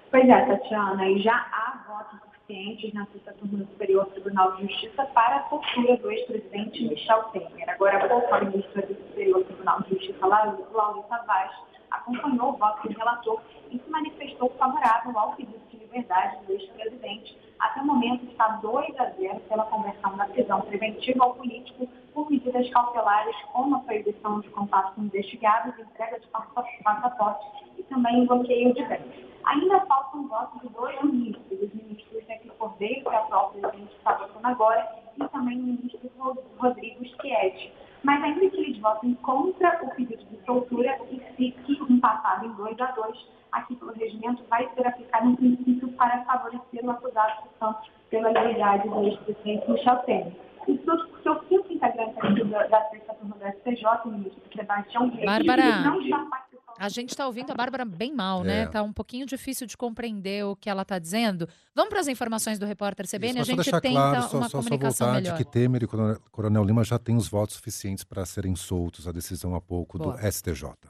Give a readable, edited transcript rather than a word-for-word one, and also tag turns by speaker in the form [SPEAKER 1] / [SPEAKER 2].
[SPEAKER 1] Pois é, Tatiana, e já há votos suficientes na sexta turma do Superior Tribunal de Justiça para a tortura do ex-presidente Michel Temer. Agora, há pouco, a ministra do Superior Tribunal de Justiça, Laurita Vaz, acompanhou o voto do relator e se manifestou favorável ao pedido de liberdade do ex-presidente. Até o momento está 2-0 pela conversão da prisão preventiva ao político por medidas cautelares, como a proibição de contato com investigados, entrega de passaporte e também bloqueio de bens. Ainda faltam votos de 2 ministros, os ministros Henrique Cordeiro, que é o atual presidente que está votando agora, e também o ministro Rodrigo Schietti. Mas ainda que eles votem contra o pedido de soltura e fique empatado em 2-2, aqui pelo regimento vai ser aplicado um princípio para favorecer o acusado pela liberdade do ex-presidente Michel Temer. E porque o quinto integrante aqui da sexta turma do STJ, o ministro Sebastião Reis,
[SPEAKER 2] Bárbara,
[SPEAKER 1] não está participando.
[SPEAKER 2] a gente está ouvindo a Bárbara bem mal, né? Tá um pouquinho difícil de compreender o que ela está dizendo. Vamos para as informações do repórter CBN, a
[SPEAKER 3] Mas só
[SPEAKER 2] gente
[SPEAKER 3] deixar
[SPEAKER 2] tenta
[SPEAKER 3] claro,
[SPEAKER 2] uma
[SPEAKER 3] só
[SPEAKER 2] comunicação
[SPEAKER 3] voltar
[SPEAKER 2] melhor.
[SPEAKER 3] de que Temer e Coronel Lima já têm os votos suficientes para serem soltos, a decisão há pouco do
[SPEAKER 2] Boa.
[SPEAKER 3] STJ.